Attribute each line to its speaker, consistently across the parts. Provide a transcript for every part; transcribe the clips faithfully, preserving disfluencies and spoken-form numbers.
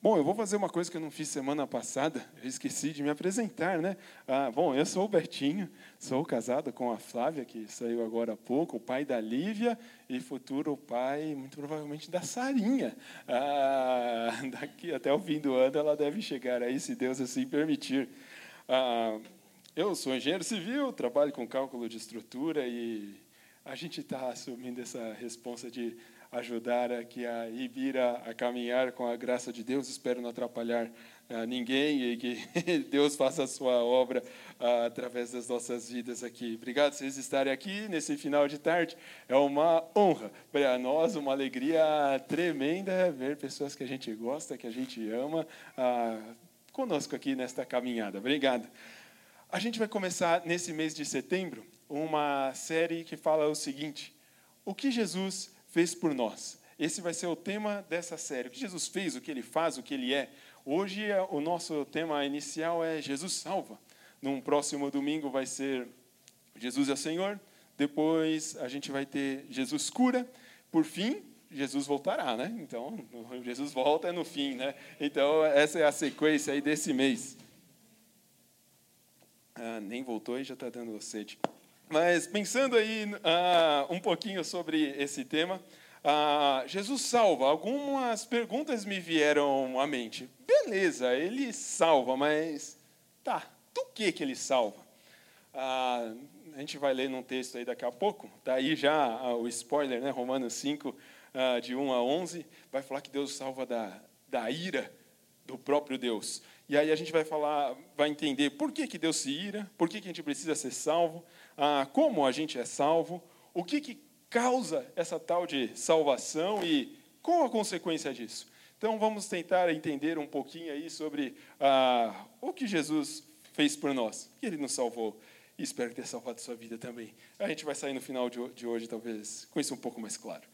Speaker 1: Bom, eu vou fazer uma coisa que eu não fiz semana passada, eu esqueci de me apresentar, né? Ah, bom, eu sou o Bertinho, sou casado com a Flávia, que saiu agora há pouco, o pai da Lívia e futuro pai, muito provavelmente, da Sarinha. Ah, daqui até o fim do ano ela deve chegar aí, se Deus assim permitir. Ah, eu sou engenheiro civil, trabalho com cálculo de estrutura e a gente está assumindo essa responsa de ajudar aqui a Ibira a caminhar com a graça de Deus. Espero não atrapalhar uh, ninguém e que Deus faça a sua obra uh, através das nossas vidas aqui. Obrigado por vocês estarem aqui nesse final de tarde. É uma honra para nós, uma alegria tremenda ver pessoas que a gente gosta, que a gente ama, uh, conosco aqui nesta caminhada. Obrigado. A gente vai começar nesse mês de setembro uma série que fala o seguinte: o que Jesus fez por nós. Esse vai ser o tema dessa série. O que Jesus fez, o que Ele faz, o que Ele é. Hoje, o nosso tema inicial é Jesus salva. Num próximo domingo vai ser Jesus é Senhor. Depois, a gente vai ter Jesus cura. Por fim, Jesus voltará, né? Então, Jesus volta no fim, né? Então, essa é a sequência aí desse mês. Ah, nem voltou e já está dando sede. Mas pensando aí uh, um pouquinho sobre esse tema, uh, Jesus salva. Algumas perguntas me vieram à mente. Beleza, ele salva, mas tá, do que que ele salva? Uh, a gente vai ler num texto aí daqui a pouco, tá aí já uh, o spoiler, né? Romanos cinco, uh, de um a onze, vai falar que Deus salva da, da ira do próprio Deus. E aí a gente vai falar, vai entender por que que Deus se ira, por que que a gente precisa ser salvo, ah, como a gente é salvo, o que que causa essa tal de salvação e qual a consequência disso. Então vamos tentar entender um pouquinho aí sobre ah, o que Jesus fez por nós, que Ele nos salvou. E espero ter salvado sua vida também. A gente vai sair no final de hoje, talvez, com isso um pouco mais claro.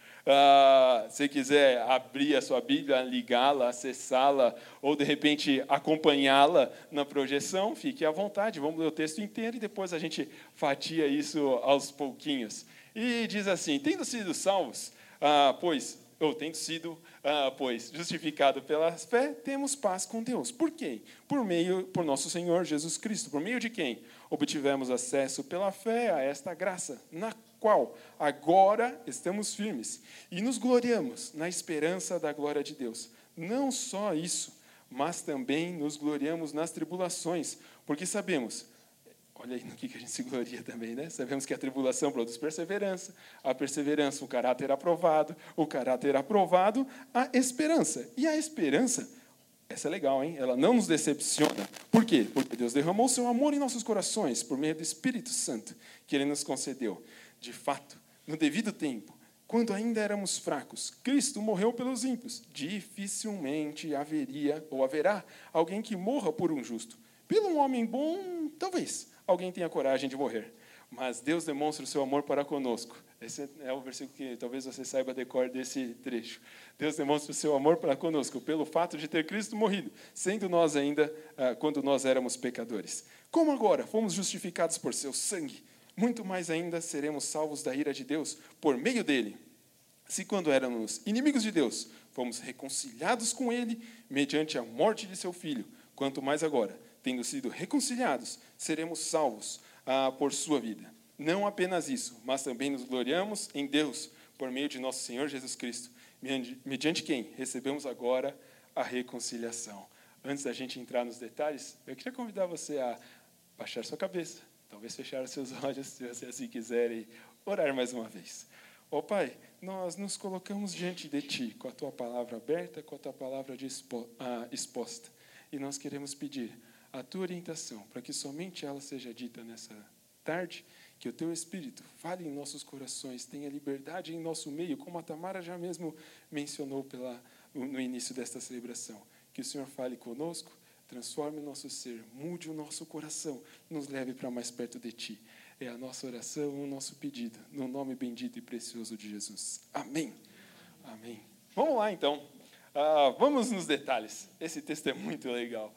Speaker 1: Ah, se quiser abrir a sua Bíblia, ligá-la, acessá-la, ou, de repente, acompanhá-la na projeção, fique à vontade. Vamos ler o texto inteiro e depois a gente fatia isso aos pouquinhos. E diz assim: tendo sido salvos, ah, pois... ou tendo sido, ah, pois, justificado pela fé, temos paz com Deus. Por quê? Por meio, por nosso Senhor Jesus Cristo. Por meio de quem? Obtivemos acesso pela fé a esta graça, na qual agora estamos firmes e nos gloriamos na esperança da glória de Deus. Não só isso, mas também nos gloriamos nas tribulações, porque sabemos... Olha aí no que a gente se gloria também, né? Sabemos que a tribulação produz perseverança, a perseverança, o caráter aprovado, o caráter aprovado, a esperança. E a esperança, essa é legal, hein? Ela não nos decepciona. Por quê? Porque Deus derramou o seu amor em nossos corações, por meio do Espírito Santo, que Ele nos concedeu. De fato, no devido tempo, quando ainda éramos fracos, Cristo morreu pelos ímpios. Dificilmente haveria, ou haverá, alguém que morra por um justo. Pelo um homem bom, talvez alguém tenha coragem de morrer. Mas Deus demonstra o seu amor para conosco. Esse é o versículo que talvez você saiba decor desse trecho. Deus demonstra o seu amor para conosco pelo fato de ter Cristo morrido, sendo nós ainda, ah, quando nós éramos pecadores. Como agora fomos justificados por seu sangue, muito mais ainda seremos salvos da ira de Deus por meio dele. Se quando éramos inimigos de Deus, fomos reconciliados com ele mediante a morte de seu filho, quanto mais agora, tendo sido reconciliados, seremos salvos ah, por sua vida. Não apenas isso, mas também nos gloriamos em Deus, por meio de nosso Senhor Jesus Cristo, mediante quem recebemos agora a reconciliação. Antes da gente entrar nos detalhes, eu queria convidar você a baixar sua cabeça, talvez fechar os seus olhos, se você assim quiser, e orar mais uma vez. Ó oh, Pai, nós nos colocamos diante de Ti, com a Tua palavra aberta, com a Tua palavra dispo, ah, exposta, e nós queremos pedir a Tua orientação, para que somente ela seja dita nessa tarde, que o Teu Espírito fale em nossos corações, tenha liberdade em nosso meio, como a Tamara já mesmo mencionou pela, no início desta celebração. Que o Senhor fale conosco, transforme o nosso ser, mude o nosso coração, nos leve para mais perto de Ti. É a nossa oração, o nosso pedido, no nome bendito e precioso de Jesus. Amém. Amém. Vamos lá, então. Ah, vamos nos detalhes. Esse texto é muito legal.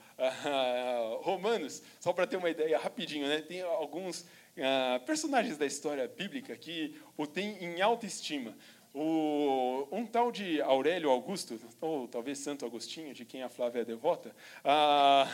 Speaker 1: Ah, Romanos, só para ter uma ideia rapidinho, né? Tem alguns ah, personagens da história bíblica que o têm em alta estima. O, um tal de Aurélio Augusto, ou talvez Santo Agostinho, de quem a Flávia é devota, ah,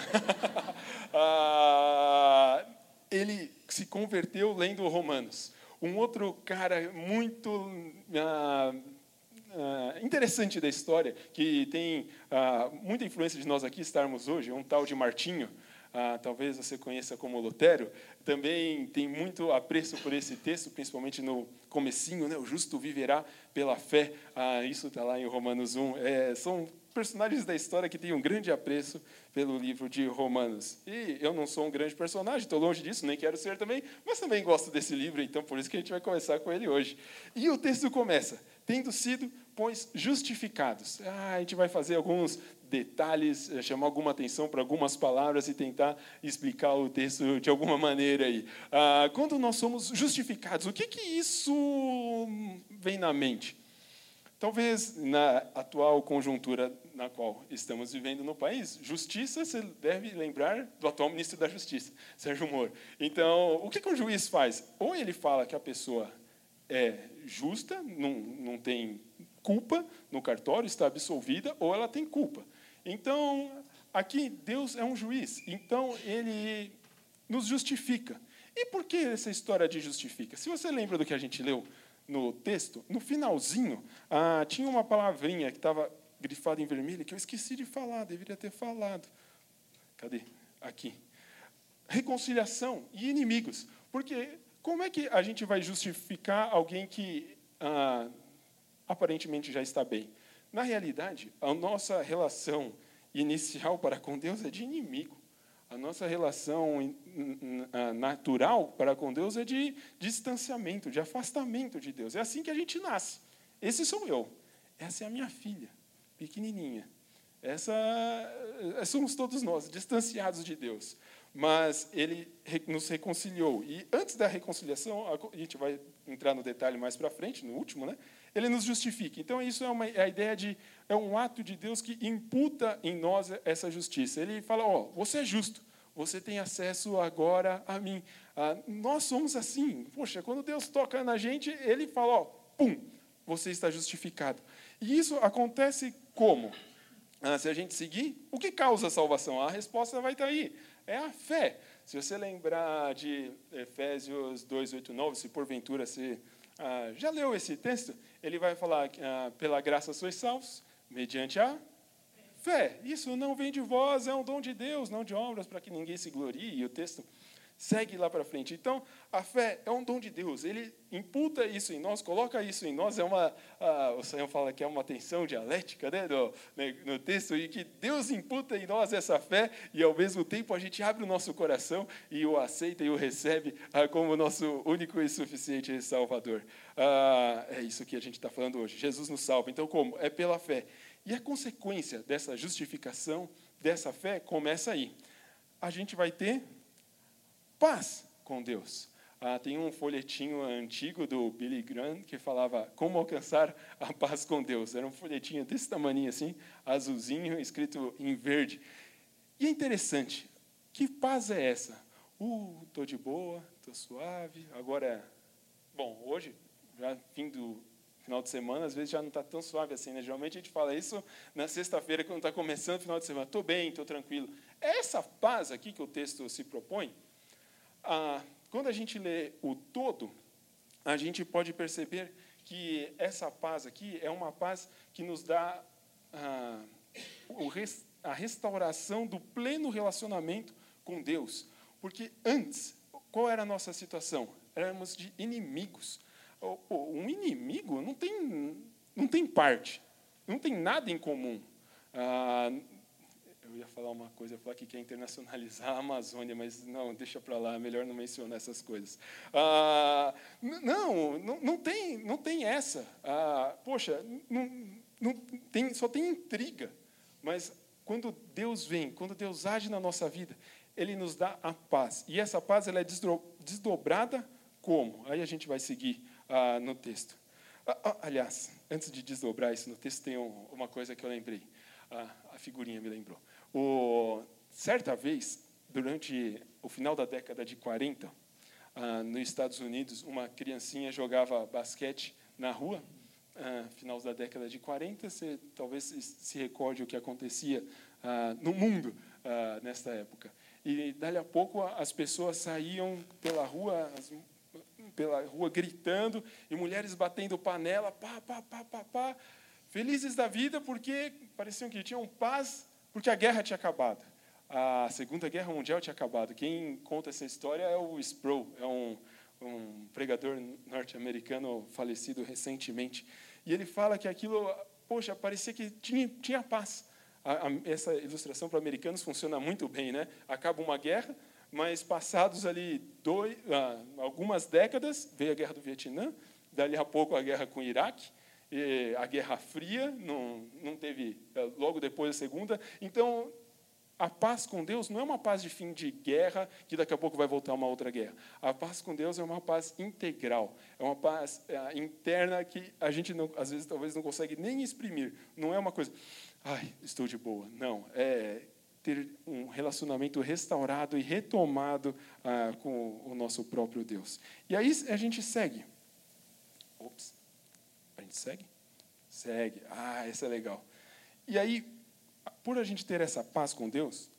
Speaker 1: ah, ele se converteu lendo Romanos. Um outro cara muito ah, ah, interessante da história, que tem ah, muita influência de nós aqui estarmos hoje, um tal de Martinho, ah, talvez você conheça como Lutero, também tem muito apreço por esse texto, principalmente no comecinho, né? O justo viverá pela fé. Ah, isso está lá em Romanos um. É, são personagens da história que têm um grande apreço pelo livro de Romanos. E eu não sou um grande personagem, estou longe disso, nem quero ser também, mas também gosto desse livro, então por isso que a gente vai começar com ele hoje. E o texto começa, tendo sido, pois, justificados. Ah, a gente vai fazer alguns detalhes, chamar alguma atenção para algumas palavras e tentar explicar o texto de alguma maneira aí. Ah, quando nós somos justificados, o que que isso vem na mente? Talvez na atual conjuntura na qual estamos vivendo no país, justiça, você deve lembrar do atual ministro da Justiça, Sérgio Moro. Então, o que que um juiz faz? Ou ele fala que a pessoa é justa, não, não tem culpa no cartório, está absolvida, ou ela tem culpa. Então, aqui, Deus é um juiz, então ele nos justifica. E por que essa história de justifica? Se você lembra do que a gente leu no texto, no finalzinho, ah, tinha uma palavrinha que estava grifada em vermelho, que eu esqueci de falar, deveria ter falado. Cadê? Aqui. Reconciliação e inimigos. Porque como é que a gente vai justificar alguém que ah, aparentemente já está bem? Na realidade, a nossa relação inicial para com Deus é de inimigo. A nossa relação natural para com Deus é de distanciamento, de afastamento de Deus. É assim que a gente nasce. Esse sou eu. Essa é a minha filha, pequenininha. Essa somos todos nós, distanciados de Deus. Mas Ele nos reconciliou. E antes da reconciliação, a gente vai entrar no detalhe mais para frente, no último, né? Ele nos justifica. Então, isso é, uma, é a ideia de... É um ato de Deus que imputa em nós essa justiça. Ele fala, ó, você é justo, você tem acesso agora a mim. Ah, nós somos assim. Poxa, quando Deus toca na gente, Ele fala, ó, pum, você está justificado. E isso acontece como? Ah, se a gente seguir, o que causa a salvação? A resposta vai estar aí. É a fé. Se você lembrar de Efésios dois, oito, nove, se porventura você... Ah, já leu esse texto? Ele vai falar, ah, pela graça sois salvos, mediante a fé. Isso não vem de vós, é um dom de Deus, não de obras, para que ninguém se glorie. E o texto segue lá para frente. Então, a fé é um dom de Deus. Ele imputa isso em nós, coloca isso em nós. É uma, ah, o Senhor fala que é uma tensão dialética, né, no, no texto, e que Deus imputa em nós essa fé e, ao mesmo tempo, a gente abre o nosso coração e o aceita e o recebe ah, como nosso único e suficiente Salvador. Ah, é isso que a gente está falando hoje. Jesus nos salva. Então, como? É pela fé. E a consequência dessa justificação, dessa fé, começa aí. A gente vai ter paz com Deus. Ah, tem um folhetinho antigo do Billy Graham que falava como alcançar a paz com Deus. Era um folhetinho desse tamanho assim, azulzinho, escrito em verde. E é interessante, que paz é essa? Uh, estou de boa, estou suave. Agora, bom, hoje, já fim do final de semana, às vezes já não está tão suave assim, né? Geralmente a gente fala isso na sexta-feira, quando está começando o final de semana. Estou bem, estou tranquilo. É essa paz aqui que o texto se propõe? Ah, quando a gente lê o todo, a gente pode perceber que essa paz aqui é uma paz que nos dá ah, o res, a restauração do pleno relacionamento com Deus. Porque antes, qual era a nossa situação? Éramos de inimigos. Um inimigo não tem, não tem parte, não tem nada em comum. Ah, eu ia falar uma coisa, eu ia falar que quer internacionalizar a Amazônia, mas não, deixa para lá, melhor não mencionar essas coisas. Ah, não, não, não, tem, não tem essa. Ah, poxa, não, não tem, só tem intriga. Mas quando Deus vem, quando Deus age na nossa vida, Ele nos dá a paz. E essa paz ela é desdobrada como? Aí a gente vai seguir ah, no texto. Ah, ah, aliás, antes de desdobrar isso no texto, tem um, uma coisa que eu lembrei. Ah, a figurinha me lembrou. O, certa vez, durante o final da década de quarenta, ah, nos Estados Unidos, uma criancinha jogava basquete na rua, ah, final da década de quarenta, você talvez se recorde o que acontecia ah, no mundo ah, nesta época. E, dali a pouco, as pessoas saíam pela rua, as, pela rua gritando, e mulheres batendo panela, pá, pá, pá, pá, pá, felizes da vida, porque pareciam que tinham paz, porque a guerra tinha acabado. A Segunda Guerra Mundial tinha acabado. Quem conta essa história é o Sproul, é um, um pregador norte-americano falecido recentemente. E ele fala que aquilo, poxa, parecia que tinha, tinha paz. A, a, essa ilustração para americanos funciona muito bem, né? Acaba uma guerra, mas passados ali dois, ah, algumas décadas, veio a Guerra do Vietnã, dali a pouco a guerra com o Iraque, e a Guerra Fria, não, não teve, logo depois a Segunda. Então, a paz com Deus não é uma paz de fim de guerra, que daqui a pouco vai voltar uma outra guerra. A paz com Deus é uma paz integral, é uma paz é, interna que a gente, não, às vezes, talvez não consegue nem exprimir. Não é uma coisa, ai, estou de boa. Não, é ter um relacionamento restaurado e retomado ah, com o nosso próprio Deus. E aí a gente segue. Ops, a gente segue? Segue. Ah, essa é legal. E aí, por a gente ter essa paz com Deus,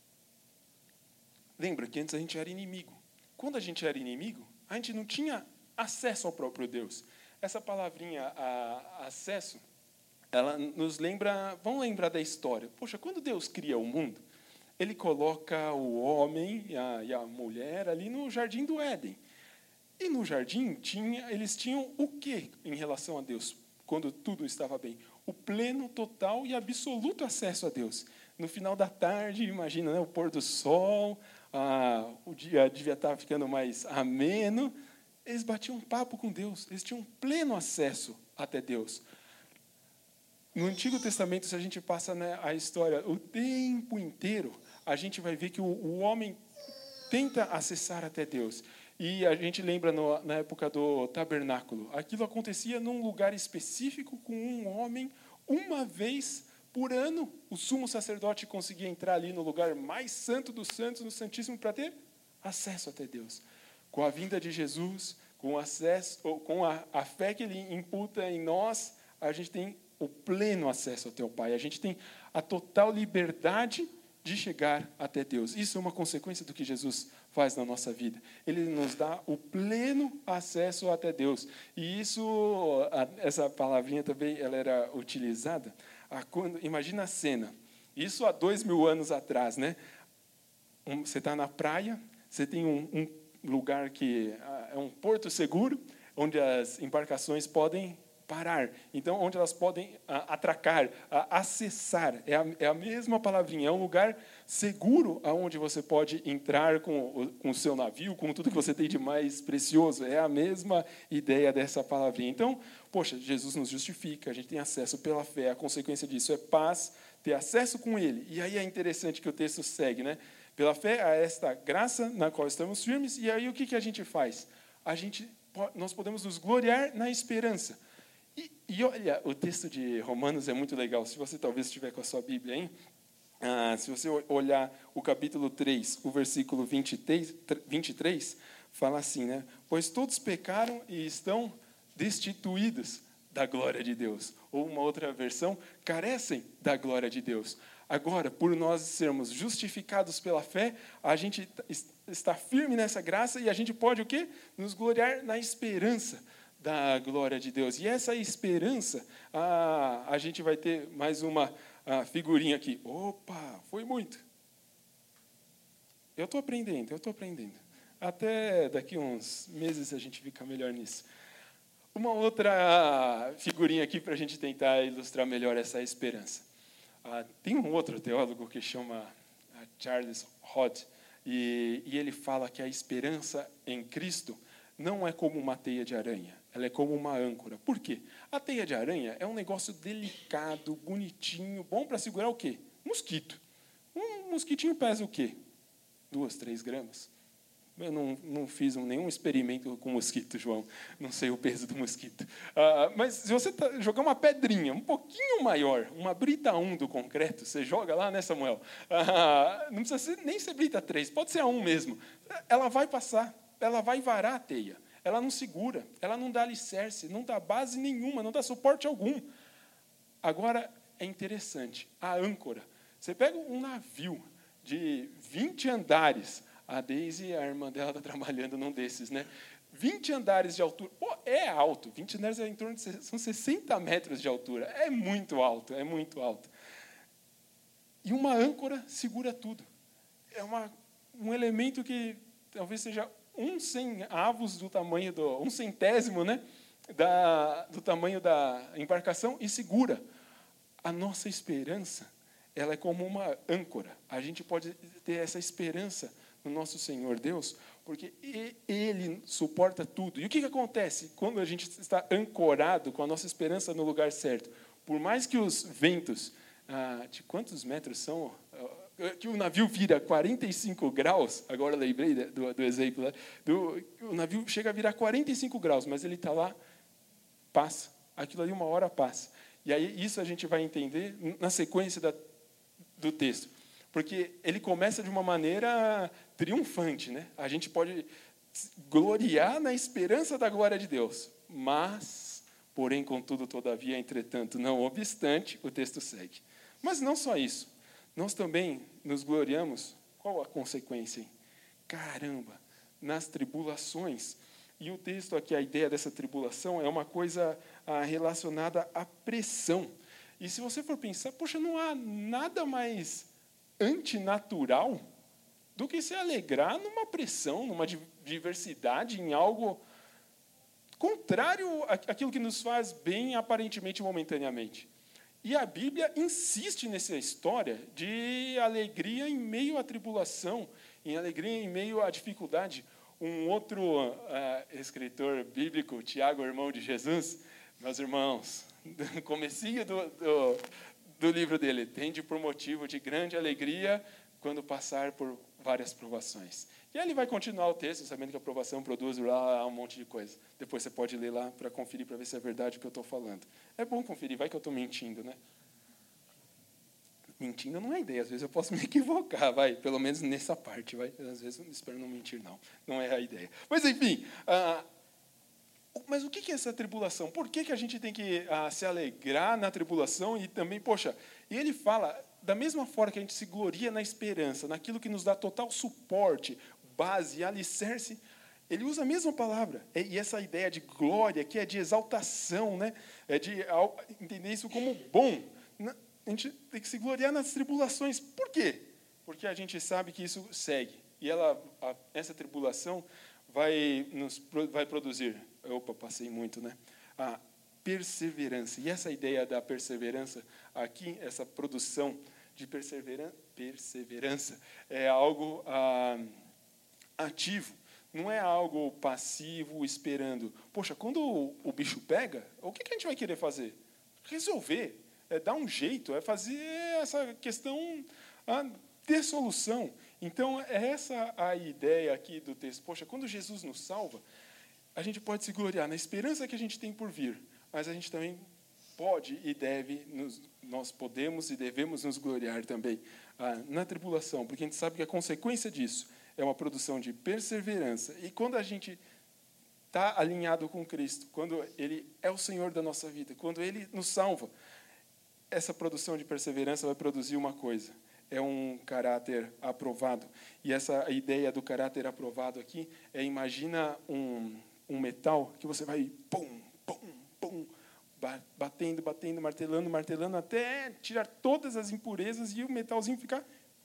Speaker 1: lembra que antes a gente era inimigo. Quando a gente era inimigo, a gente não tinha acesso ao próprio Deus. Essa palavrinha, a, acesso, ela nos lembra, vamos lembrar da história. Poxa, quando Deus cria o mundo, Ele coloca o homem e a, e a mulher ali no jardim do Éden. E no jardim, tinha, eles tinham o quê em relação a Deus, quando tudo estava bem? O pleno, total e absoluto acesso a Deus. No final da tarde, imagina, né, o pôr do sol, ah, o dia devia estar ficando mais ameno. Eles batiam um papo com Deus, eles tinham pleno acesso até Deus. No Antigo Testamento, se a gente passa, né, a história o tempo inteiro, a gente vai ver que o, o homem tenta acessar até Deus. E a gente lembra no, na época do tabernáculo, aquilo acontecia num lugar específico com um homem, uma vez por ano, o sumo sacerdote conseguia entrar ali no lugar mais santo dos santos, no Santíssimo, para ter acesso até Deus. Com a vinda de Jesus, com, acesso, com a, a fé que Ele imputa em nós, a gente tem o pleno acesso até o Pai. A gente tem a total liberdade de chegar até Deus. Isso é uma consequência do que Jesus faz na nossa vida. Ele nos dá o pleno acesso até Deus. E isso, essa palavrinha também, ela era utilizada. A quando, imagina a cena. Isso há dois mil anos atrás, né? Um, você está na praia, você tem um, um lugar que é um porto seguro, onde as embarcações podem parar. Então, onde elas podem a, atracar, a, acessar. É a, é a mesma palavrinha. É um lugar seguro aonde você pode entrar com o, com o seu navio, com tudo que você tem de mais precioso. É a mesma ideia dessa palavrinha. Então, poxa, Jesus nos justifica, a gente tem acesso pela fé. A consequência disso é paz, ter acesso com Ele. E aí é interessante que o texto segue, né? Pela fé a esta graça na qual estamos firmes. E aí o que, que a gente faz? A gente, nós podemos nos gloriar na esperança. E, e olha, o texto de Romanos é muito legal. Se você talvez estiver com a sua Bíblia, hein? Ah, se você olhar o capítulo três, o versículo vinte e três, fala assim, né? Pois todos pecaram e estão destituídos da glória de Deus. Ou uma outra versão, carecem da glória de Deus. Agora, por nós sermos justificados pela fé, a gente está firme nessa graça e a gente pode o quê? Nos gloriar na esperança da glória de Deus. E essa esperança, a, a gente vai ter mais uma a, figurinha aqui. Opa, foi muito. Eu estou aprendendo, eu estou aprendendo. Até daqui uns meses a gente fica melhor nisso. Uma outra figurinha aqui para a gente tentar ilustrar melhor essa esperança. Ah, tem um outro teólogo que chama Charles Hodge, e, e ele fala que a esperança em Cristo não é como uma teia de aranha, ela é como uma âncora. Por quê? A teia de aranha é um negócio delicado, bonitinho, bom para segurar o quê? Mosquito. Um mosquitinho pesa o quê? Duas, três gramas. Eu não, não fiz nenhum experimento com mosquito, João. Não sei o peso do mosquito. Ah, mas se você tá, jogar uma pedrinha um pouquinho maior, uma brita um do concreto, você joga lá, né, Samuel? Ah, não precisa ser, nem ser brita três, pode ser a um mesmo. Ela vai passar, ela vai varar a teia. ela não segura, ela não dá alicerce, não dá base nenhuma, não dá suporte algum. Agora, é interessante, a âncora. Você pega um navio de vinte andares, a Daisy, a irmã dela, está trabalhando num desses, né? vinte andares de altura. Pô, é alto, vinte andares é em torno de são sessenta metros de altura. É muito alto, é muito alto. E uma âncora segura tudo. É uma, um elemento que talvez seja um cem avos do tamanho do um centésimo, né, da, do tamanho da embarcação e segura. A nossa esperança, ela é como uma âncora. A gente pode ter essa esperança no nosso Senhor Deus, porque Ele suporta tudo. E o que, que acontece quando a gente está ancorado com a nossa esperança no lugar certo? Por mais que os ventos, ah, de quantos metros são? Que o navio vira quarenta e cinco graus, agora lembrei do, do exemplo, né? do, o navio chega a virar quarenta e cinco graus, mas ele está lá, passa. Aquilo ali uma hora passa. E aí isso a gente vai entender na sequência da, do texto. Porque ele começa de uma maneira triunfante, né? A gente pode gloriar na esperança da glória de Deus. Mas, porém, contudo, todavia, entretanto, não obstante, o texto segue. Mas não só isso. Nós também nos gloriamos. Qual a consequência? Hein? Caramba, nas tribulações. E o texto aqui, a ideia dessa tribulação é uma coisa ah, relacionada à pressão. E se você for pensar, poxa, não há nada mais antinatural do que se alegrar numa pressão, numa diversidade, em algo contrário àquilo que nos faz bem, aparentemente, momentaneamente. E a Bíblia insiste nessa história de alegria em meio à tribulação, em alegria em meio à dificuldade. Um outro uh, escritor bíblico, Tiago, irmão de Jesus, meus irmãos, no comecinho do, do, do livro dele, tende por motivo de grande alegria quando passar por várias provações. E aí ele vai continuar o texto, sabendo que a provação produz lá um monte de coisa. Depois você pode ler lá para conferir, para ver se é verdade o que eu estou falando. É bom conferir, vai que eu estou mentindo, né? Mentindo não é ideia, às vezes eu posso me equivocar, vai, pelo menos nessa parte, vai. Às vezes eu espero não mentir, não. Não é a ideia. Mas, enfim, ah, mas o que é essa tribulação? Por que, que a gente tem que ah, se alegrar na tribulação? E também, poxa, e ele fala, da mesma forma que a gente se gloria na esperança, naquilo que nos dá total suporte, base, alicerce, ele usa a mesma palavra. E essa ideia de glória, que é de exaltação, né? É de entender isso como bom. A gente tem que se gloriar nas tribulações. Por quê? Porque a gente sabe que isso segue. E ela, a, essa tribulação vai, nos, vai produzir... Opa, passei muito, né? A perseverança. E essa ideia da perseverança, aqui, essa produção de perseverança, perseverança é algo ah, ativo. Não é algo passivo, esperando. Poxa, quando o, o bicho pega, o que, que a gente vai querer fazer? Resolver. É dar um jeito, é fazer essa questão, ah, ter solução. Então, é essa a ideia aqui do texto. Poxa, quando Jesus nos salva, a gente pode se gloriar na esperança que a gente tem por vir, mas a gente também pode e deve, nos, nós podemos e devemos nos gloriar também ah, na tribulação, porque a gente sabe que a consequência disso é uma produção de perseverança. E quando a gente está alinhado com Cristo, quando Ele é o Senhor da nossa vida, quando Ele nos salva, essa produção de perseverança vai produzir uma coisa, é um caráter aprovado. E essa ideia do caráter aprovado aqui é, imagina um, um metal que você vai pum, pum, pum, batendo, batendo, martelando, martelando, até tirar todas as impurezas e o metalzinho ficar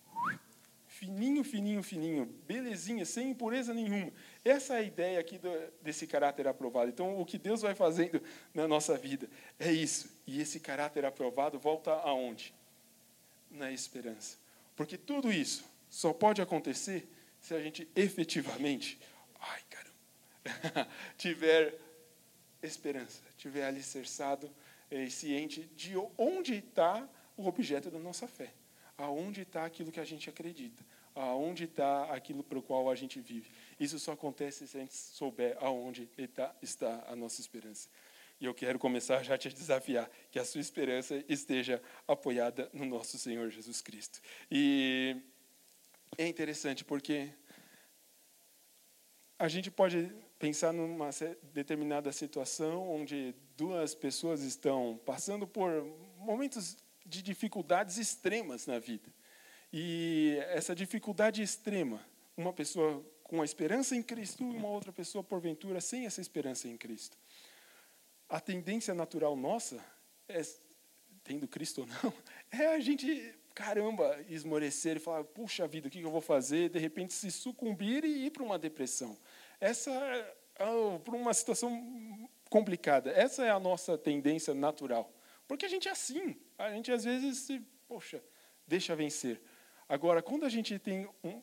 Speaker 1: fininho, fininho, fininho, belezinha, sem impureza nenhuma. Essa é a ideia aqui do, desse caráter aprovado. Então, o que Deus vai fazendo na nossa vida é isso. E esse caráter aprovado volta aonde? Na esperança. Porque tudo isso só pode acontecer se a gente efetivamente, ai, caramba, tiver esperança, tiver alicerçado e ciente de onde está o objeto da nossa fé. Aonde está aquilo que a gente acredita? Aonde está aquilo para o qual a gente vive? Isso só acontece se a gente souber aonde está a nossa esperança. E eu quero começar já a te desafiar, que a sua esperança esteja apoiada no nosso Senhor Jesus Cristo. E é interessante porque a gente pode pensar numa determinada situação onde duas pessoas estão passando por momentos de dificuldades extremas na vida. E essa dificuldade extrema, uma pessoa com a esperança em Cristo e uma outra pessoa, porventura, sem essa esperança em Cristo. A tendência natural nossa, é, tendo Cristo ou não, é a gente, caramba, esmorecer e falar, puxa vida, o que eu vou fazer? De repente se sucumbir e ir para uma depressão. Essa, oh, para uma situação complicada. Essa é a nossa tendência natural. Porque a gente é assim. A gente, às vezes, se, poxa, deixa vencer. Agora, quando a gente tem um,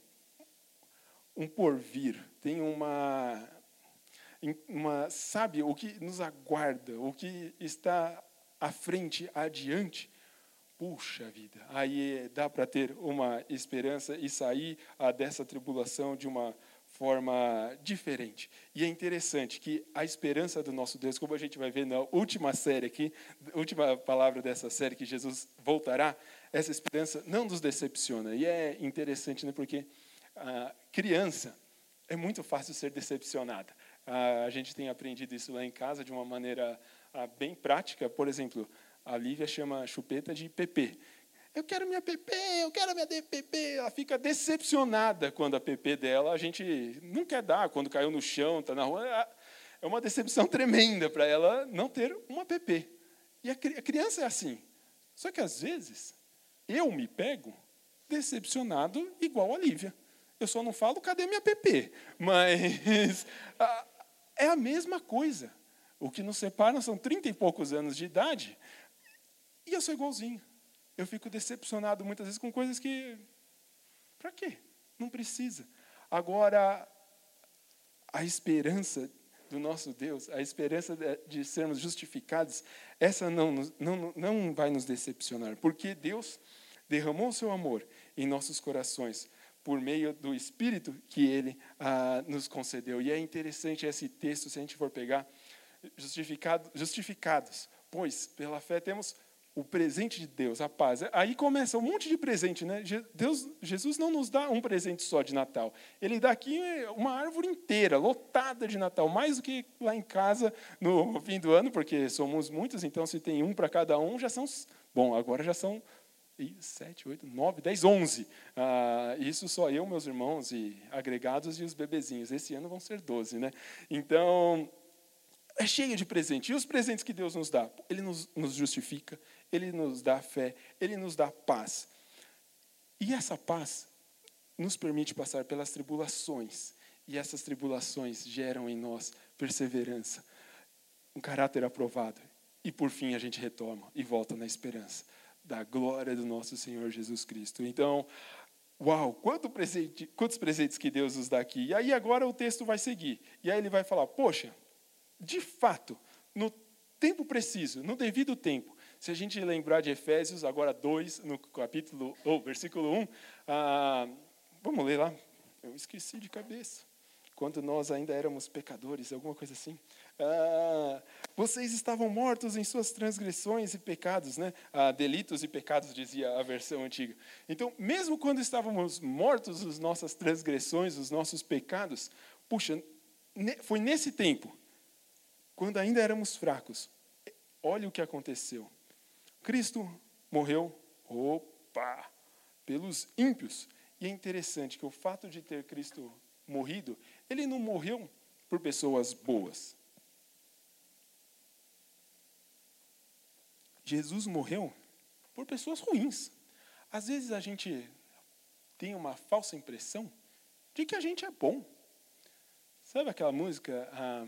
Speaker 1: um porvir, tem uma, uma... Sabe, o que nos aguarda, o que está à frente, adiante, puxa vida, aí dá para ter uma esperança e sair ah, dessa tribulação de uma forma diferente. E é interessante que a esperança do nosso Deus, como a gente vai ver na última série aqui, última palavra dessa série, que Jesus voltará, essa esperança não nos decepciona. E é interessante, né, porque a criança é muito fácil ser decepcionada. A gente tem aprendido isso lá em casa de uma maneira bem prática. Por exemplo, a Lívia chama a chupeta de Pepe. Eu quero minha Pepe, eu quero minha Pepe. Ela fica decepcionada quando a Pepe dela a gente não quer dar, quando caiu no chão, está na rua. É uma decepção tremenda para ela não ter uma Pepe. E a criança é assim. Só que, às vezes, eu me pego decepcionado igual a Lívia. Eu só não falo, cadê minha Pepe? Mas é a mesma coisa. O que nos separa são trinta e poucos anos de idade e eu sou igualzinho. Eu fico decepcionado muitas vezes com coisas que... Para quê? Não precisa. Agora, a esperança do nosso Deus, a esperança de sermos justificados, essa não, não, não vai nos decepcionar, porque Deus derramou o seu amor em nossos corações por meio do Espírito que Ele ah, nos concedeu. E é interessante esse texto, se a gente for pegar, justificado, justificados, pois pela fé temos o presente de Deus, a paz. Aí começa um monte de presente, né? Deus, Jesus não nos dá um presente só de Natal. Ele dá aqui uma árvore inteira, lotada de Natal, mais do que lá em casa no fim do ano, porque somos muitos, então se tem um para cada um, já são... Bom, agora já são sete, oito, nove, dez, onze. Ah, isso só eu, meus irmãos, e agregados e os bebezinhos. Esse ano vão ser doze, né? Então... é cheio de presente. E os presentes que Deus nos dá? Ele nos, nos justifica, Ele nos dá fé, Ele nos dá paz. E essa paz nos permite passar pelas tribulações. E essas tribulações geram em nós perseverança, um caráter aprovado. E, por fim, a gente retoma e volta na esperança da glória do nosso Senhor Jesus Cristo. Então, uau, quanto presente, quantos presentes que Deus nos dá aqui. E aí agora o texto vai seguir. E aí ele vai falar, poxa, de fato, no tempo preciso, no devido tempo, se a gente lembrar de Efésios, agora dois, no capítulo, ou versículo um, ah, vamos ler lá, eu esqueci de cabeça, quando nós ainda éramos pecadores, alguma coisa assim. Ah, vocês estavam mortos em suas transgressões e pecados, né? Ah, delitos e pecados, dizia a versão antiga. Então, mesmo quando estávamos mortos nas nossas transgressões, os nossos pecados, puxa, foi nesse tempo, quando ainda éramos fracos, olha o que aconteceu. Cristo morreu, opa, pelos ímpios. E é interessante que o fato de ter Cristo morrido, ele não morreu por pessoas boas. Jesus morreu por pessoas ruins. Às vezes a gente tem uma falsa impressão de que a gente é bom. Sabe aquela música... Ah,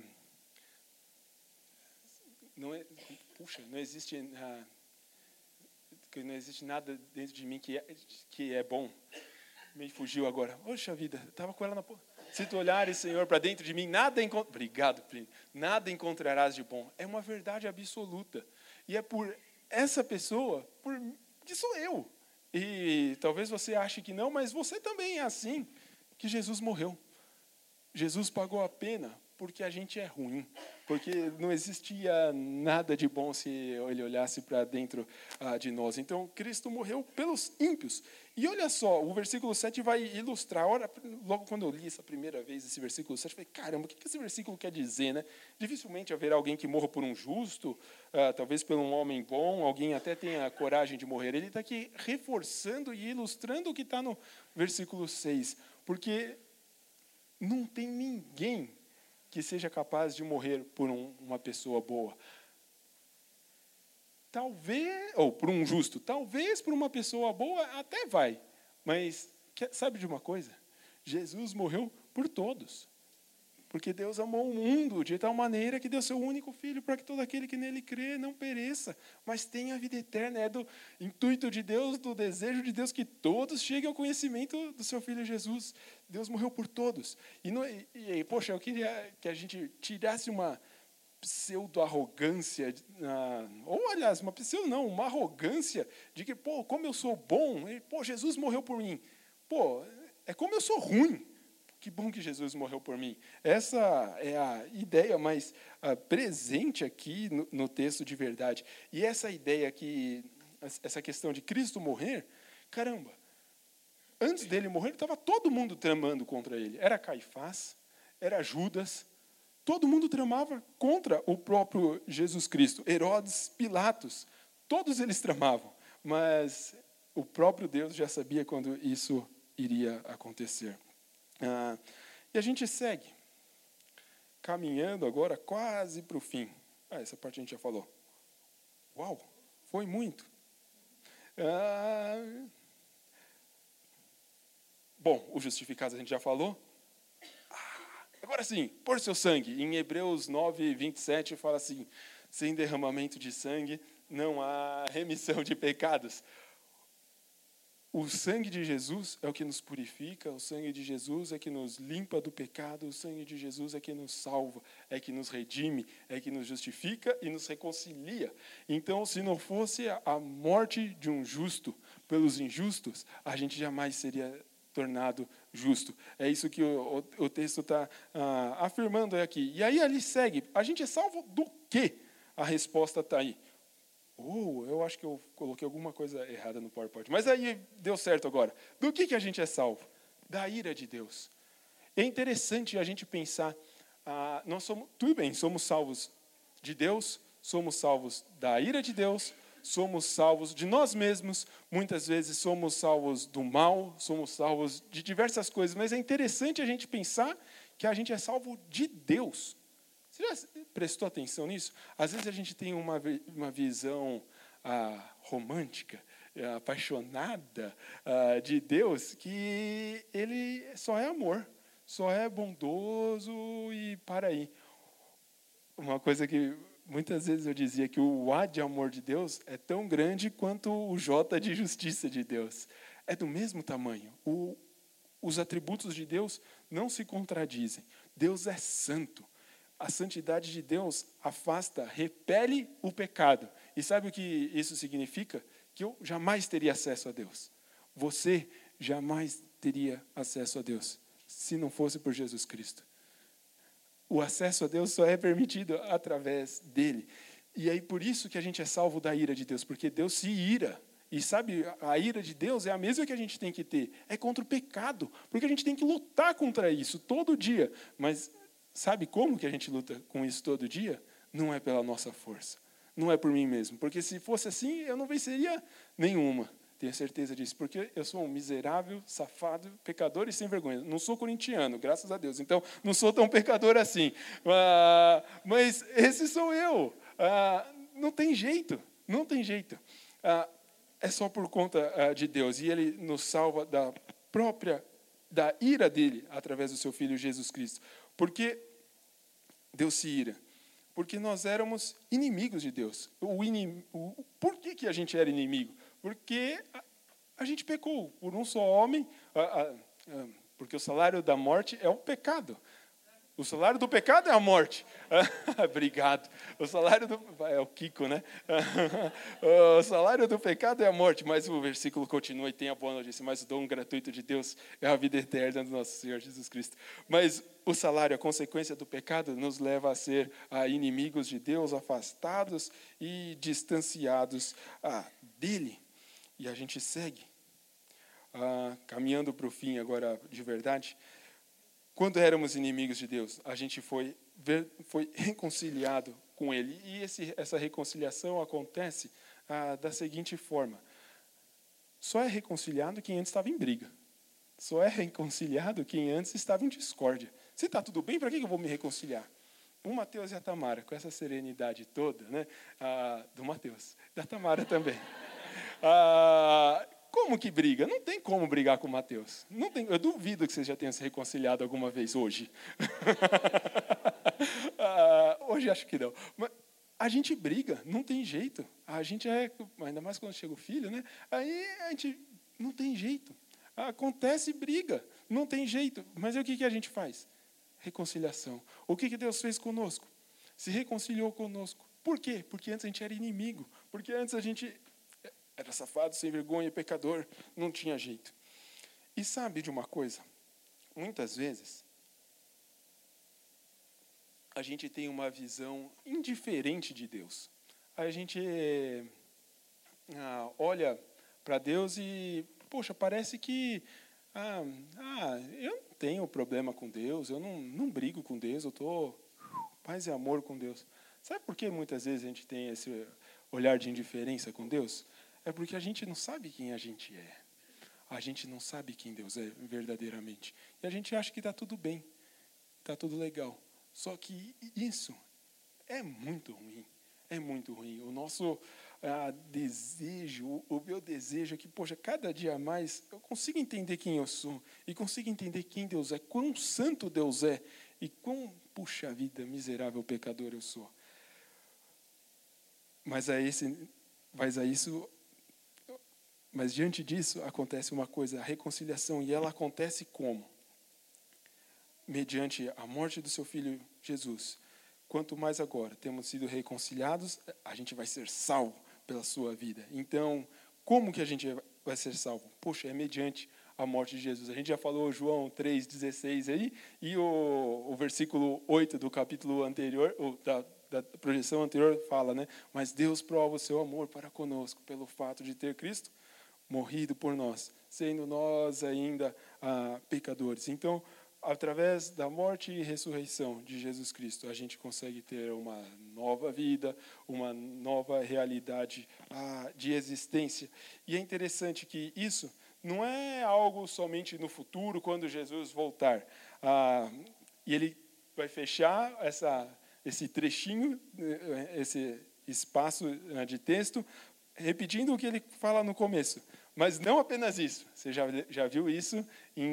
Speaker 1: Não é, puxa, não existe, ah, não existe nada dentro de mim que é, que é bom. Me fugiu agora. Poxa vida, estava com ela na porta. Se tu olhares, Senhor, para dentro de mim, nada encont... Obrigado, Plínio. Nada encontrarás de bom. É uma verdade absoluta. E é por essa pessoa, por que sou eu. E talvez você ache que não, mas você também é assim, que Jesus morreu. Jesus pagou a pena porque a gente é ruim. porque não existia nada de bom se ele olhasse para dentro ah, de nós. Então, Cristo morreu pelos ímpios. E olha só, o versículo sete vai ilustrar. Ora, logo quando eu li essa primeira vez esse versículo sete, eu falei, caramba, o que esse versículo quer dizer, né? Dificilmente haverá alguém que morra por um justo, ah, talvez por um homem bom, alguém até tenha coragem de morrer. Ele está aqui reforçando e ilustrando o que está no versículo seis, porque não tem ninguém que seja capaz de morrer por um, uma pessoa boa. Talvez, ou por um justo, talvez por uma pessoa boa até vai. Mas, sabe de uma coisa? Jesus morreu por todos. Porque Deus amou o mundo de tal maneira que deu seu único filho para que todo aquele que nele crê não pereça, mas tenha a vida eterna. É do intuito de Deus, do desejo de Deus que todos cheguem ao conhecimento do seu filho Jesus. Deus morreu por todos. E, no, e, e poxa, eu queria que a gente tirasse uma pseudo-arrogância, ah, ou, aliás, uma pseudo não, uma arrogância de que, pô, como eu sou bom, e, pô, Jesus morreu por mim. Pô, é como eu sou ruim. Que bom que Jesus morreu por mim. Essa é a ideia mais uh, presente aqui no, no texto de verdade. E essa ideia que, essa questão de Cristo morrer, caramba, antes dele morrer, estava todo mundo tramando contra ele. Era Caifás, era Judas, todo mundo tramava contra o próprio Jesus Cristo. Herodes, Pilatos, todos eles tramavam. Mas o próprio Deus já sabia quando isso iria acontecer. Ah, e a gente segue, caminhando agora quase para o fim. Ah, essa parte a gente já falou. Uau, foi muito. Ah, bom, o justificado a gente já falou. Ah, agora sim, por seu sangue. Em Hebreus nove, vinte e sete fala assim, sem derramamento de sangue não há remissão de pecados. O sangue de Jesus é o que nos purifica, o sangue de Jesus é que nos limpa do pecado, o sangue de Jesus é que nos salva, é que nos redime, é que nos justifica e nos reconcilia. Então, se não fosse a morte de um justo pelos injustos, a gente jamais seria tornado justo. É isso que o, o, o texto está ah, afirmando aqui. E aí ele segue, a gente é salvo do quê? A resposta está aí. Oh, eu acho que eu coloquei alguma coisa errada no PowerPoint. Mas aí deu certo agora. Do que, que a gente é salvo? Da ira de Deus. É interessante a gente pensar, ah, nós somos, tudo bem, somos salvos de Deus, somos salvos da ira de Deus, somos salvos de nós mesmos, muitas vezes somos salvos do mal, somos salvos de diversas coisas, mas é interessante a gente pensar que a gente é salvo de Deus. Você já prestou atenção nisso? Às vezes a gente tem uma, uma visão ah, romântica, ah, apaixonada ah, de Deus, que ele só é amor, só é bondoso e para aí. Uma coisa que muitas vezes eu dizia que o A de amor de Deus é tão grande quanto o J de justiça de Deus. É do mesmo tamanho. O, os atributos de Deus não se contradizem. Deus é santo. A santidade de Deus afasta, repele o pecado. E sabe o que isso significa? Que eu jamais teria acesso a Deus. Você jamais teria acesso a Deus, se não fosse por Jesus Cristo. O acesso a Deus só é permitido através dele. E aí por isso que a gente é salvo da ira de Deus, porque Deus se ira. E sabe, a ira de Deus é a mesma que a gente tem que ter. É contra o pecado, porque a gente tem que lutar contra isso todo dia. Mas sabe como que a gente luta com isso todo dia? Não é pela nossa força. Não é por mim mesmo. Porque se fosse assim, eu não venceria nenhuma. Tenho certeza disso. Porque eu sou um miserável, safado, pecador e sem vergonha. Não sou corintiano, graças a Deus. Então, não sou tão pecador assim. Ah, mas esse sou eu. Ah, não tem jeito. Não tem jeito. Ah, é só por conta ah, de Deus. E Ele nos salva da própria, da ira dele, através do seu Filho Jesus Cristo. Porque Deus se ira? Porque nós éramos inimigos de Deus. O inim... o... Por que, que a gente era inimigo? Porque a, a gente pecou por um só homem, a, a, a, porque o salário da morte é o pecado. O salário do pecado é a morte. Obrigado. O salário do... É o Kiko, né? O salário do pecado é a morte. Mas o versículo continua e tem a boa notícia. Mas o dom gratuito de Deus é a vida eterna do nosso Senhor Jesus Cristo. Mas o salário, a consequência do pecado, nos leva a ser ah, inimigos de Deus, afastados e distanciados ah, dele. E a gente segue. Ah, caminhando para o fim agora de verdade. Quando éramos inimigos de Deus, a gente foi, foi reconciliado com Ele. E esse, essa reconciliação acontece ah, da seguinte forma. Só é reconciliado quem antes estava em briga. Só é reconciliado quem antes estava em discórdia. Se está tudo bem, para que eu vou me reconciliar? O Mateus e a Tamara, com essa serenidade toda, né, ah, do Mateus, da Tamara também. Ah, Como que briga? Não tem como brigar com o Mateus. Não tem, eu duvido que você já tenha se reconciliado alguma vez hoje. ah, hoje acho que não. Mas a gente briga, não tem jeito. A gente é, ainda mais quando chega o filho, né? Aí a gente não tem jeito. Acontece briga, não tem jeito. Mas aí o que, que a gente faz? Reconciliação. O que, que Deus fez conosco? Se reconciliou conosco. Por quê? Porque antes a gente era inimigo. Porque antes a gente era safado, sem vergonha, pecador, não tinha jeito. E sabe de uma coisa? Muitas vezes, a gente tem uma visão indiferente de Deus. A gente ah, olha para Deus e, poxa, parece que ah, ah, eu não tenho problema com Deus, eu não, não brigo com Deus, eu estou paz e amor com Deus. Sabe por que muitas vezes a gente tem esse olhar de indiferença com Deus? É porque a gente não sabe quem a gente é. A gente não sabe quem Deus é verdadeiramente. E a gente acha que está tudo bem, está tudo legal. Só que isso é muito ruim. É muito ruim. O nosso ah, desejo, o, o meu desejo é que, poxa, cada dia mais eu consiga entender quem eu sou e consiga entender quem Deus é, quão santo Deus é e quão, puxa vida, miserável pecador eu sou. Mas a, esse, mas a isso... Mas diante disso acontece uma coisa, a reconciliação, e ela acontece como? Mediante a morte do seu filho Jesus. Quanto mais agora temos sido reconciliados, a gente vai ser salvo pela sua vida. Então, como que a gente vai ser salvo? Poxa, é mediante a morte de Jesus. A gente já falou João três, dezesseis aí, e o, o versículo oito do capítulo anterior, ou da, da projeção anterior fala, né? Mas Deus prova o seu amor para conosco pelo fato de ter Cristo morrido por nós, sendo nós ainda ah, pecadores. Então, através da morte e ressurreição de Jesus Cristo, a gente consegue ter uma nova vida, uma nova realidade ah, de existência. E é interessante que isso não é algo somente no futuro, quando Jesus voltar. Ah, e ele vai fechar essa, esse trechinho, esse espaço de texto, repetindo o que ele fala no começo. Mas não apenas isso, você já, já viu isso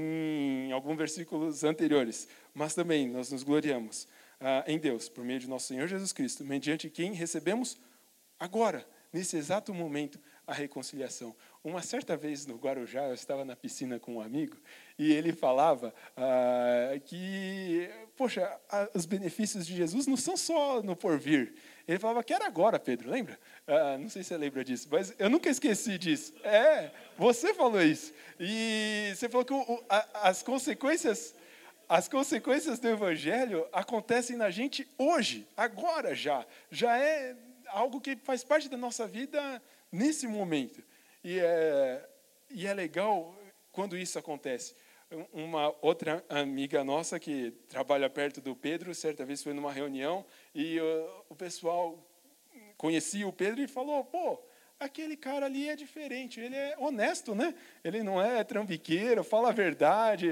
Speaker 1: em alguns versículos anteriores, mas também nós nos gloriamos ah, em Deus, por meio de nosso Senhor Jesus Cristo, mediante quem recebemos agora, nesse exato momento, a reconciliação. Uma certa vez no Guarujá, eu estava na piscina com um amigo, e ele falava ah, que, poxa, os benefícios de Jesus não são só no porvir. Ele falava que era agora, Pedro, lembra? Ah, não sei se você lembra disso, mas eu nunca esqueci disso. É, você falou isso. E você falou que o, a, as consequências... As consequências do Evangelho acontecem na gente hoje, agora já. Já é algo que faz parte da nossa vida nesse momento. E é, e é legal quando isso acontece. Uma outra amiga nossa que trabalha perto do Pedro, certa vez foi numa reunião, e o, o pessoal conhecia o Pedro e falou, pô, aquele cara ali é diferente, ele é honesto, né? Ele não é trambiqueiro, fala a verdade...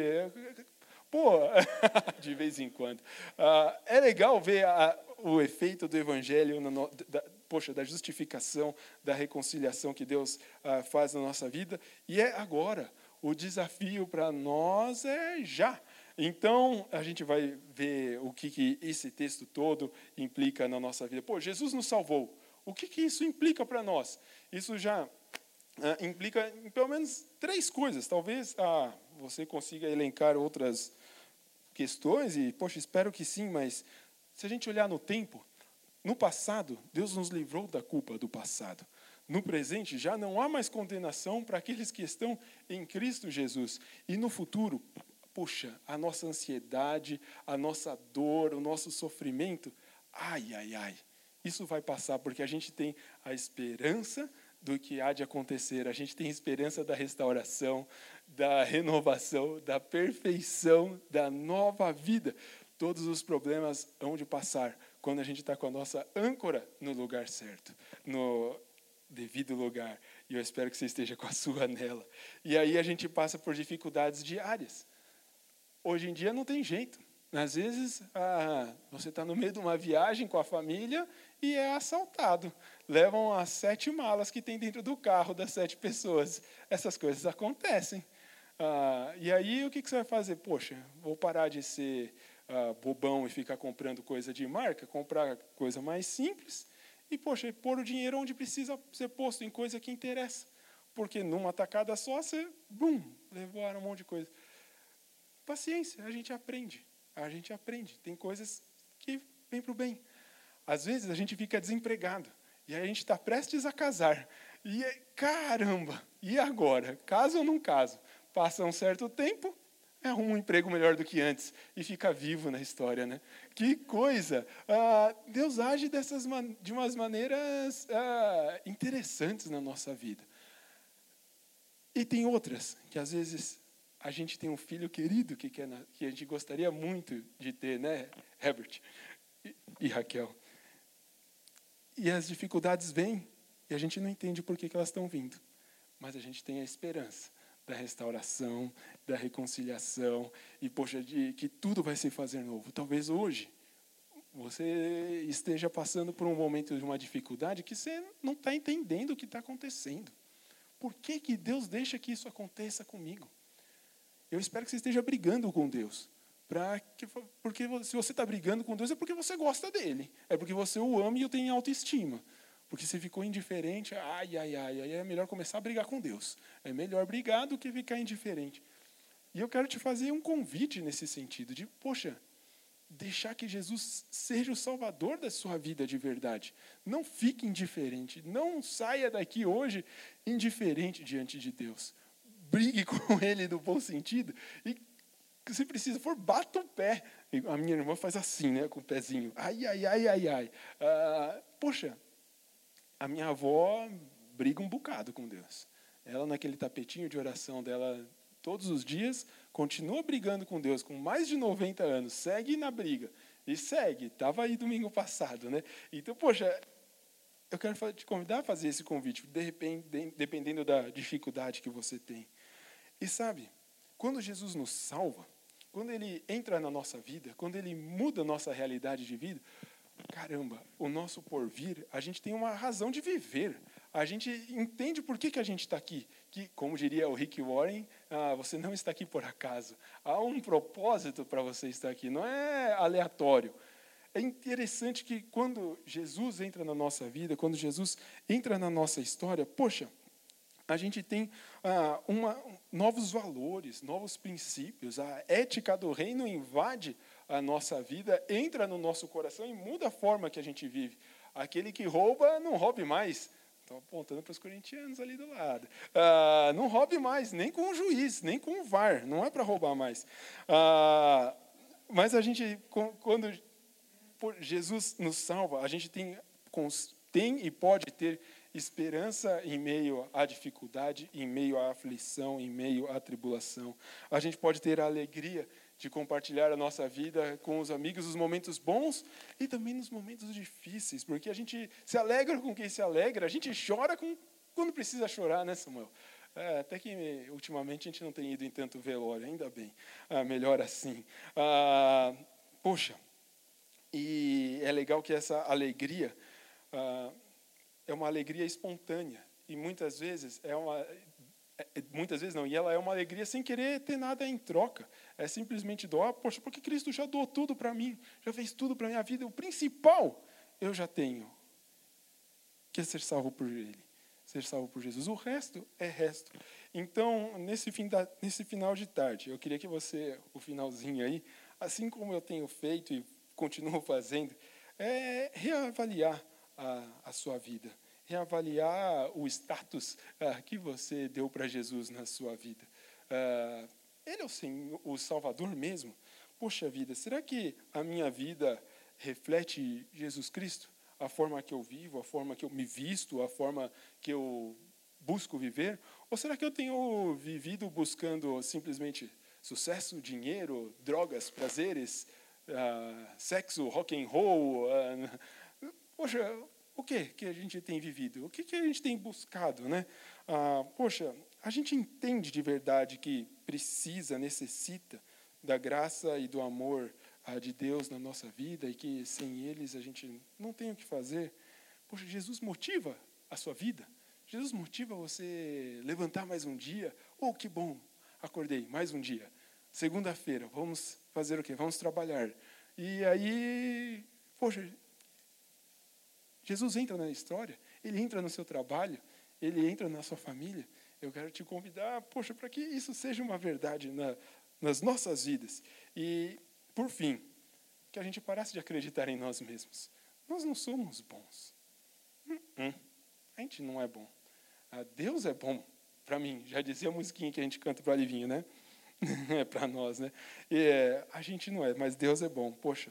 Speaker 1: Pô, de vez em quando. Uh, é legal ver a, o efeito do Evangelho, no, da, poxa, da justificação, da reconciliação que Deus uh, faz na nossa vida. E é agora. O desafio para nós é já. Então, a gente vai ver o que, que esse texto todo implica na nossa vida. Pô, Jesus nos salvou. O que, que isso implica para nós? Isso já uh, implica em pelo menos três coisas. Talvez ah, você consiga elencar outras questões, e, poxa, espero que sim, mas se a gente olhar no tempo, no passado, Deus nos livrou da culpa do passado. No presente, já não há mais condenação para aqueles que estão em Cristo Jesus. E no futuro, puxa, a nossa ansiedade, a nossa dor, o nosso sofrimento, ai, ai, ai, isso vai passar, porque a gente tem a esperança do que há de acontecer, a gente tem esperança da restauração, da renovação, da perfeição, da nova vida. Todos os problemas hão de passar quando a gente está com a nossa âncora no lugar certo, no devido lugar. E eu espero que você esteja com a sua nela. E aí a gente passa por dificuldades diárias. Hoje em dia não tem jeito. Às vezes, ah, você está no meio de uma viagem com a família e é assaltado. Levam as sete malas que tem dentro do carro das sete pessoas. Essas coisas acontecem. Ah, e aí, o que, que você vai fazer? Poxa, vou parar de ser ah, bobão e ficar comprando coisa de marca, comprar coisa mais simples e, poxa, pôr o dinheiro onde precisa ser posto, em coisa que interessa. Porque numa tacada só, você, bum, levaram um monte de coisa. Paciência, a gente aprende. A gente aprende. Tem coisas que vêm para o bem. Às vezes, a gente fica desempregado. E aí a gente está prestes a casar. E, caramba, e agora? Caso ou não caso? Passa um certo tempo, arruma um emprego melhor do que antes. E fica vivo na história, né? Que coisa! Ah, Deus age dessas man- de umas maneiras ah, interessantes na nossa vida. E tem outras, que às vezes a gente tem um filho querido que, quer na, que a gente gostaria muito de ter, né, Herbert e, e Raquel. E as dificuldades vêm e a gente não entende por que, que elas estão vindo. Mas a gente tem a esperança da restauração, da reconciliação e, poxa, de que tudo vai se fazer novo. Talvez hoje você esteja passando por um momento de uma dificuldade que você não está entendendo o que está acontecendo. Por que, que Deus deixa que isso aconteça comigo? Eu espero que você esteja brigando com Deus. Pra que, porque se você está brigando com Deus é porque você gosta dele. É porque você o ama e o tem autoestima. Porque você ficou indiferente, ai, ai, ai, aí é melhor começar a brigar com Deus. É melhor brigar do que ficar indiferente. E eu quero te fazer um convite nesse sentido, de, poxa, deixar que Jesus seja o salvador da sua vida de verdade. Não fique indiferente. Não saia daqui hoje indiferente diante de Deus. Brigue com ele no bom sentido e, se precisa for, bata o pé. E a minha irmã faz assim, né, com o pezinho. Ai, ai, ai, ai, ai. Ah, poxa, a minha avó briga um bocado com Deus. Ela, naquele tapetinho de oração dela, todos os dias, continua brigando com Deus, com mais de noventa anos, segue na briga. E segue, estava aí domingo passado, né? Então, poxa, eu quero te convidar a fazer esse convite, de repente, dependendo da dificuldade que você tem. E sabe, quando Jesus nos salva, quando ele entra na nossa vida, quando ele muda a nossa realidade de vida, caramba, o nosso porvir, a gente tem uma razão de viver. A gente entende por que, que a gente está aqui. Que, como diria o Rick Warren, ah, você não está aqui por acaso. Há um propósito para você estar aqui, não é aleatório. É interessante que quando Jesus entra na nossa vida, quando Jesus entra na nossa história, poxa, a gente tem ah, uma, novos valores, novos princípios. A ética do reino invade a nossa vida, entra no nosso coração e muda a forma que a gente vive. Aquele que rouba, não roube mais. Estou apontando para os corintianos ali do lado. Ah, não roube mais, nem com o juiz, nem com o V A R. Não é para roubar mais. Ah, mas a gente, quando Jesus nos salva, a gente tem, tem e pode ter esperança em meio à dificuldade, em meio à aflição, em meio à tribulação. A gente pode ter a alegria de compartilhar a nossa vida com os amigos nos momentos bons e também nos momentos difíceis, porque a gente se alegra com quem se alegra, a gente chora com, quando precisa chorar, né, Samuel? É, até que ultimamente a gente não tem ido em tanto velório, ainda bem, ah, melhor assim. Ah, poxa, e é legal que essa alegria ah, é uma alegria espontânea e muitas vezes é uma muitas vezes não, e ela é uma alegria sem querer ter nada em troca. É simplesmente doar, poxa, porque Cristo já doou tudo para mim, já fez tudo para a minha vida, o principal eu já tenho, que é ser salvo por Ele, ser salvo por Jesus. O resto é resto. Então, nesse, fim da, nesse final de tarde, eu queria que você, o finalzinho aí, assim como eu tenho feito e continuo fazendo, é reavaliar a, a sua vida, reavaliar o status ah, que você deu para Jesus na sua vida. Ah, ele é o, Senhor, o Salvador mesmo? Poxa vida, será que a minha vida reflete Jesus Cristo? A forma que eu vivo, a forma que eu me visto, a forma que eu busco viver? Ou será que eu tenho vivido buscando simplesmente sucesso, dinheiro, drogas, prazeres, uh, sexo, rock and roll? Uh, poxa, o que que a gente tem vivido? O que que a gente tem buscado, né? Uh, poxa, a gente entende de verdade que precisa, necessita da graça e do amor uh, de Deus na nossa vida e que sem eles a gente não tem o que fazer. Poxa, Jesus motiva a sua vida. Jesus motiva você levantar mais um dia. Oh, que bom, acordei, mais um dia. Segunda-feira, vamos fazer o quê? Vamos trabalhar. E aí, poxa, Jesus entra na história, ele entra no seu trabalho, ele entra na sua família. Eu quero te convidar, poxa, para que isso seja uma verdade na, nas nossas vidas. E, por fim, que a gente parasse de acreditar em nós mesmos. Nós não somos bons. Hum, hum. A gente não é bom. Ah, Deus é bom para mim. Já dizia a musiquinha que a gente canta para o Livinho, né? É para nós, né? E, é, a gente não é, mas Deus é bom. Poxa,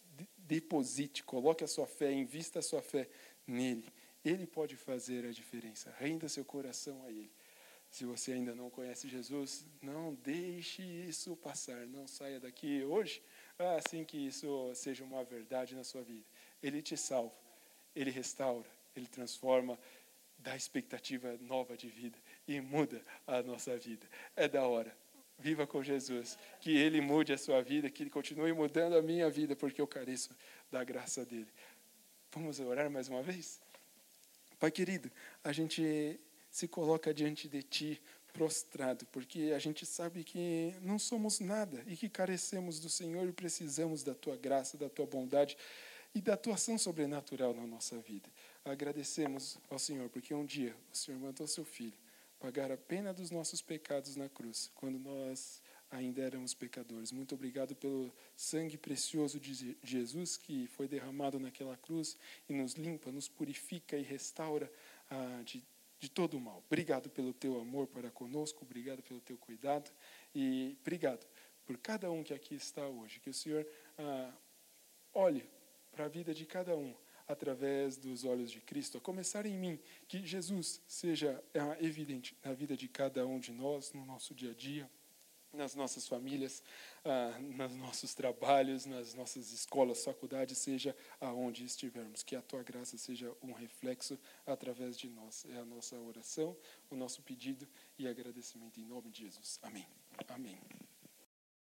Speaker 1: deposite, coloque a sua fé, invista a sua fé nele. Ele pode fazer a diferença. Renda seu coração a ele. Se você ainda não conhece Jesus, não deixe isso passar. Não saia daqui hoje assim que isso seja uma verdade na sua vida. Ele te salva, ele restaura, ele transforma, dá expectativa nova de vida e muda a nossa vida. É da hora. Viva com Jesus. Que ele mude a sua vida, que ele continue mudando a minha vida, porque eu careço da graça dele. Vamos orar mais uma vez? Pai querido, a gente se coloca diante de ti prostrado, porque a gente sabe que não somos nada e que carecemos do Senhor e precisamos da tua graça, da tua bondade e da tua ação sobrenatural na nossa vida. Agradecemos ao Senhor, porque um dia o Senhor mandou seu Filho pagar a pena dos nossos pecados na cruz, quando nós ainda éramos pecadores. Muito obrigado pelo sangue precioso de Jesus que foi derramado naquela cruz e nos limpa, nos purifica e restaura ah, de, de todo o mal. Obrigado pelo teu amor para conosco, obrigado pelo teu cuidado e obrigado por cada um que aqui está hoje. Que o Senhor ah, olhe para a vida de cada um através dos olhos de Cristo, a começar em mim, que Jesus seja ah, evidente na vida de cada um de nós, no nosso dia a dia, nas nossas famílias, ah, nos nossos trabalhos, nas nossas escolas, faculdades, seja aonde estivermos. Que a tua graça seja um reflexo através de nós. É a nossa oração, o nosso pedido e agradecimento em nome de Jesus. Amém. Amém.